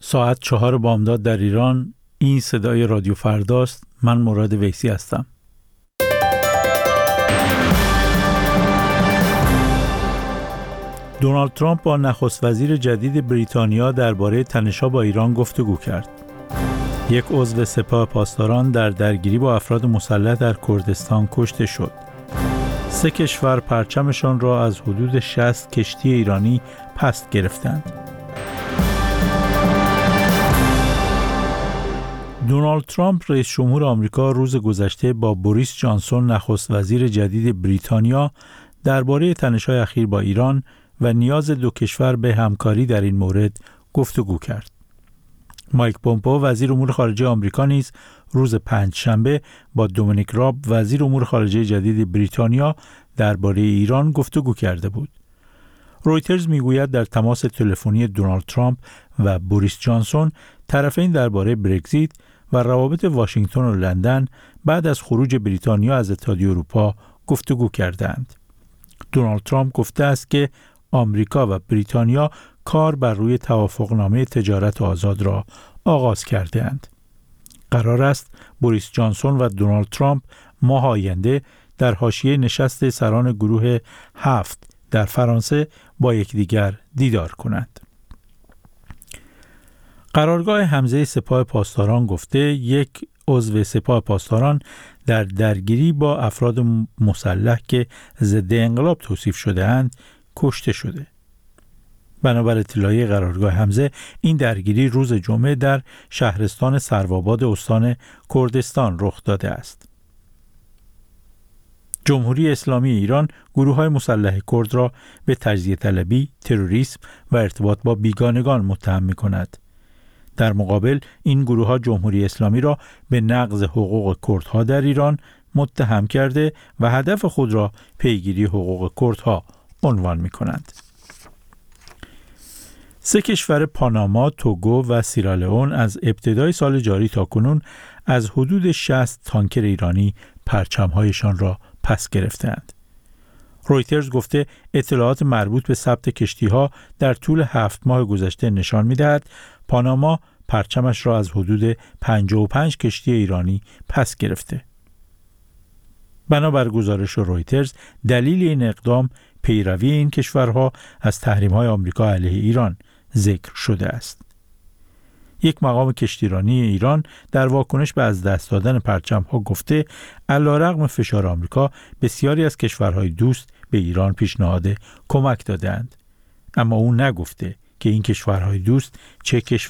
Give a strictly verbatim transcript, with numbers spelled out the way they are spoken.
ساعت چهار بامداد در ایران. این صدای رادیو فرداست. من مراد ویسی هستم. دونالد ترامپ با نخست وزیر جدید بریتانیا درباره تنش‌ها با ایران گفتگو کرد. یک عضو سپاه پاسداران در درگیری با افراد مسلح در کردستان کشته شد. سه کشور پرچمشان را از حدود شصت کشتی ایرانی پس گرفتند. دونالد ترامپ رئیس جمهور آمریکا روز گذشته با بوریس جانسون نخست وزیر جدید بریتانیا درباره تنش‌های اخیر با ایران و نیاز دو کشور به همکاری در این مورد گفتگو کرد. مایک پومپئو وزیر امور خارجه آمریکا نیز روز پنجشنبه با دومینیک راب وزیر امور خارجه جدید بریتانیا درباره ایران گفتگو کرده بود. رویترز میگوید در تماس تلفنی دونالد ترامپ و بوریس جانسون طرفین درباره برگزیت و روابط واشنگتن و لندن بعد از خروج بریتانیا از اتحادیه اروپا گفتگو کردند. دونالد ترامپ گفته است که آمریکا و بریتانیا کار بر روی توافقنامه تجارت آزاد را آغاز کرده‌اند. قرار است بوریس جانسون و دونالد ترامپ ماه آینده در حاشیه نشست سران گروه هفت در فرانسه با یکدیگر دیدار کنند. قرارگاه حمزه سپاه پاسداران گفته یک عضو سپاه پاسداران در درگیری با افراد مسلح که ضد انقلاب توصیف شده اند کشته شده. بنابر اطلاعیه قرارگاه حمزه این درگیری روز جمعه در شهرستان سروآباد استان کردستان رخ داده است. جمهوری اسلامی ایران گروه‌های مسلح کرد را به تجزیه طلبی، تروریسم و ارتباط با بیگانگان متهم می‌کند. در مقابل این گروه‌ها جمهوری اسلامی را به نقض حقوق کردها در ایران متهم کرده و هدف خود را پیگیری حقوق کردها عنوان می‌کنند. سه کشور پاناما، توگو و سیرالئون از ابتدای سال جاری تا کنون از حدود شصت تانکر ایرانی پرچم‌هایشان را پس گرفتند. رویترز گفته اطلاعات مربوط به ثبت کشتی‌ها در طول هفت ماه گذشته نشان می‌دهد پاناما پرچمش را از حدود پنجاه و پنج کشتی ایرانی پس گرفته. بنابر گزارش رویترز دلیل این اقدام پیروی این کشورها از تحریم‌های آمریکا علیه ایران ذکر شده است. یک مقام کشتیرانی ایران در واکنش به از دست دادن پرچم‌ها گفته علیرغم فشار آمریکا بسیاری از کشورهای دوست به ایران پیشنهاد کمک دادند، اما او نگفته که این کشورهای دوست چه کشور